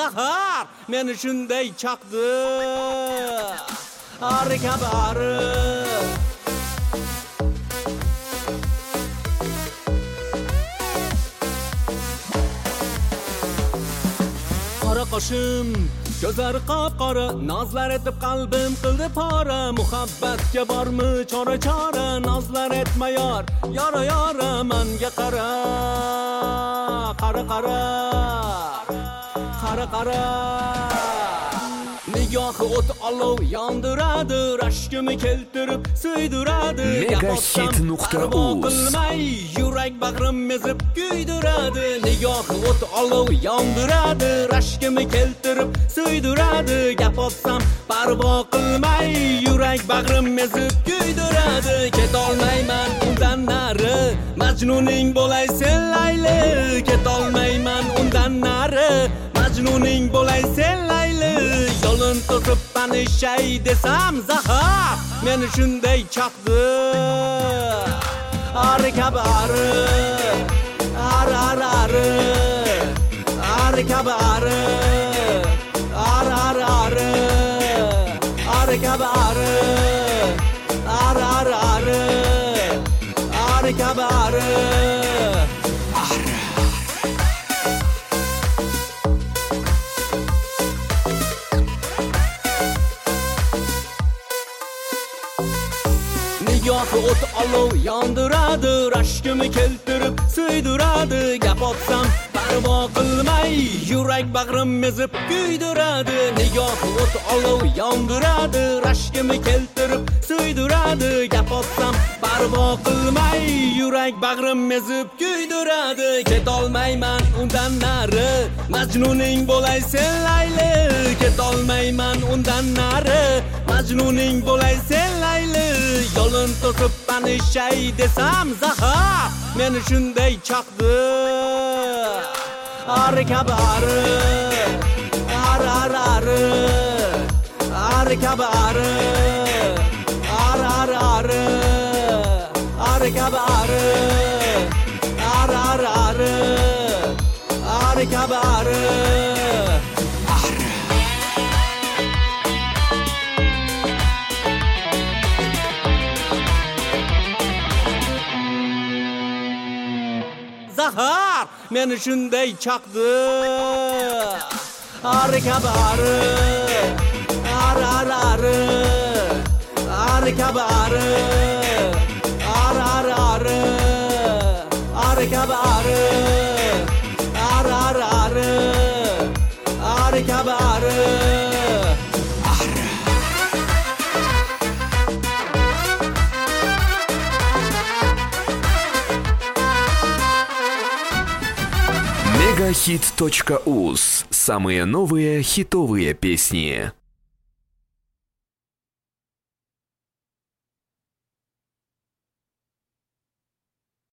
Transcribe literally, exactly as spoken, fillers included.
zahar meni shunday chaqdi ari kabi ari qora qoshim gözler qop-qora nazlar etib qalbim qildi pora muhabbatga bormi chora chora nazlar etma yor yora yora menga qara qara qara qara qara nigohi o't olov yondiradi rashkimni keltirib suydiradi megahit nuqta uz yurak bag'rim ezib kuydiradi nigohi o't olov yondiradi rashkimni keltirib suydiradi gap otsam parvo qilmay yurak bag'rim ezib kuydiradi ketolmayman undan nari majnuning bo'lay sen layli ketolmayman undan nari majnuning bo'lay sen layli yo'lin to'sib tanishay desam zahar meni shunday chaqdi ari kabi ari ari ari ari ari kabi ari ari ari ari ari kabi ari ari ari ari ari kabi ari nigohi o't olov yondiradi rashkimni keltirib suydiradi gap otsam parvo qilmay yurak bag'rim ezib kuydiradi nigohi o't olov yondiradi rashkimni keltirib suydiradi gap otsam parvo qilmay yurak bag'rim ezib kuydiradi ketolmayman undan nari majnuning bo'lay sen layli ketolmayman undan nari majnuning bo'lay sen layli yo'lin to'sib tanishay desam zahar meni shunday chaqdi ari kabi ari ari ari ari ari kabi ari ari ari ari ari kabi ari ari ari ari ari kabi ari zahar meni shunday chaqdi ari kabi ari ari ari ari ari kabi ari ari ari ari ari kabi ari ari ari ari ari kabi ari megahit точка уз. Самые новые хитовые песни.